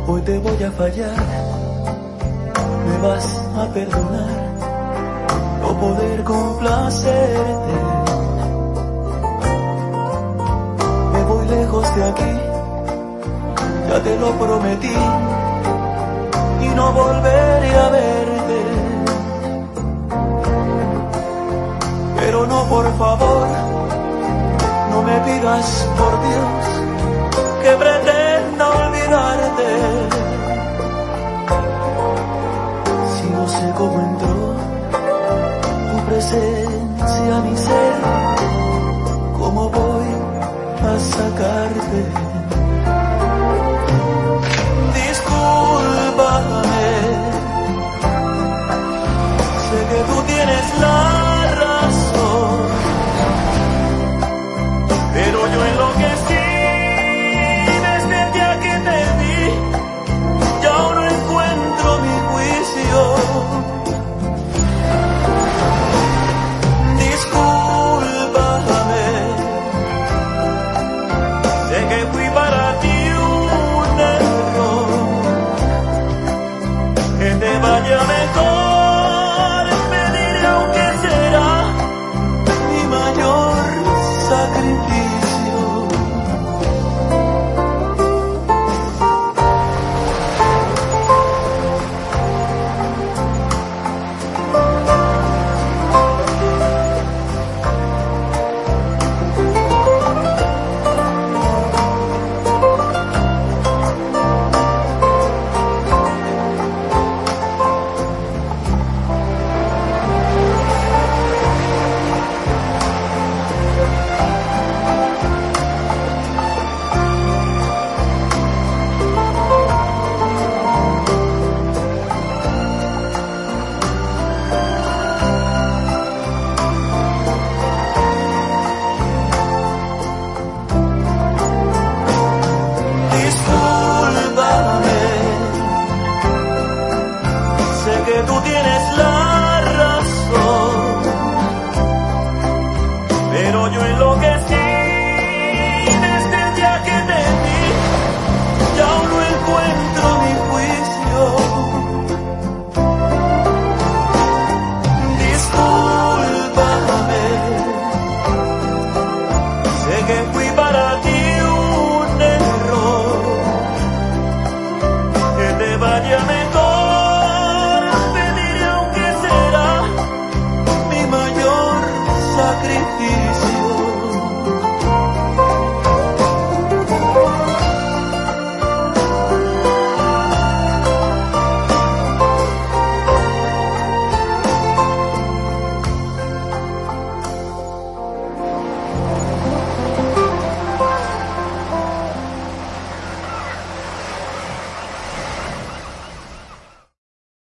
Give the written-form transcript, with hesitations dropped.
Hoy te voy a fallar, me vas a perdonar, no poder complacerte. Me voy lejos de aquí, ya te lo prometí, y no volveré a verte. Pero no, por favor, no me pidas, por Dios, que pretenda olvidarte. Si no sé cómo entró tu presencia a mi ser, ¿cómo voy a sacarte? Discúlpame, sé que tú tienes la razón, pero yo enloquecí desde el día que te vi, ya no encuentro mi juicio. Discúlpame, sé que fui para ti un error, que te vaya mejor.